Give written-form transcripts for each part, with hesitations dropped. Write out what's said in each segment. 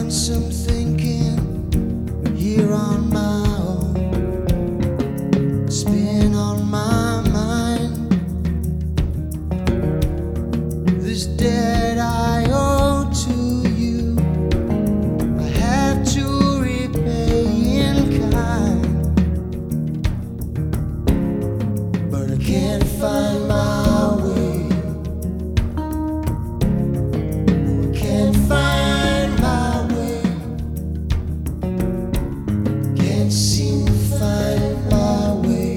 done some thinking here on my own. It's been on my mind. This debt I owe to you, I have to repay in kind. But I can't find my way. Can't find my way. Can't seem to find my way.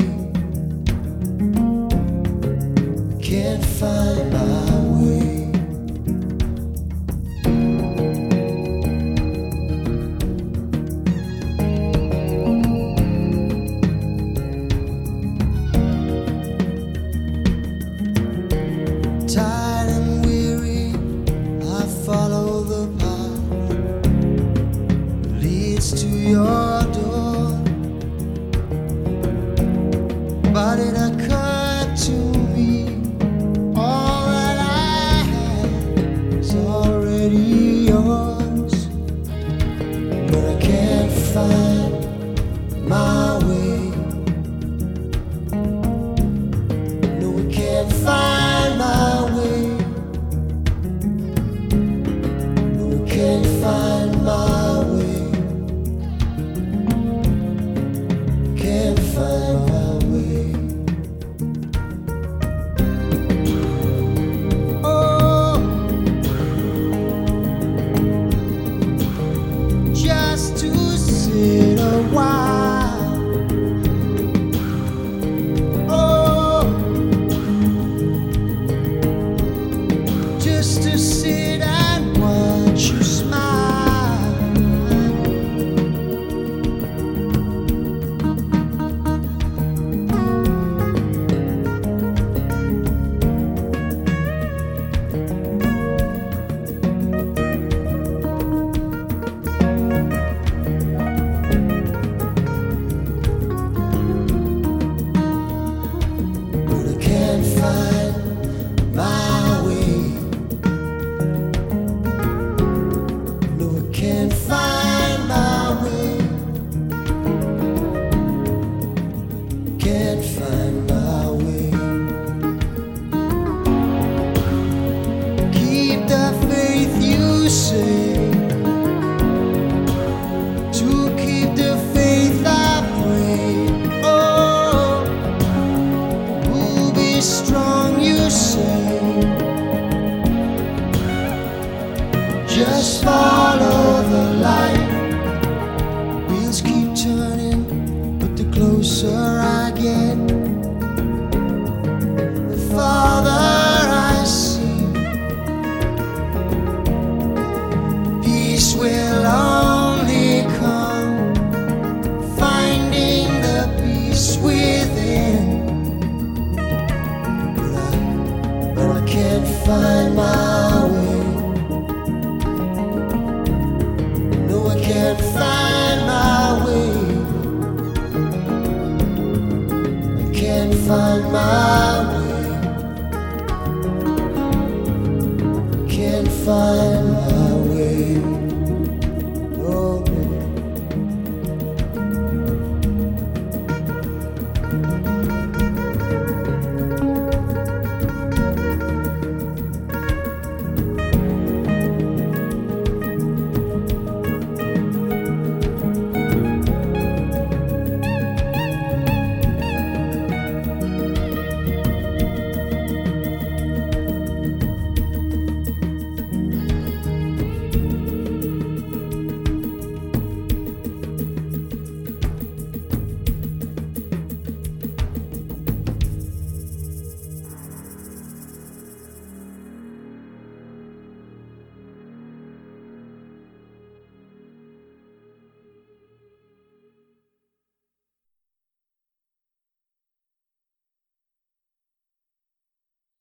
Can't find my way. Tired and weary, I follow the path that leads to your door. But it occurred to me, all that I had is already yours. But I can't find my way. No, I can't find my way. No, I can't find my way. Can't find my way. Oh, just to sit a while. Oh, just to sit and watch you smile. But I can't find my way. No, I can't find my way. Can't find my way. Keep the faith, you say. To keep the faith, I pray. Oh, be strong, you say. Just follow the light. Wheels keep turning, but the closer I get, the farther I see. Peace will only come finding the peace within. But I can't find my way. No, I can't find my way. I can't find my way. Can't find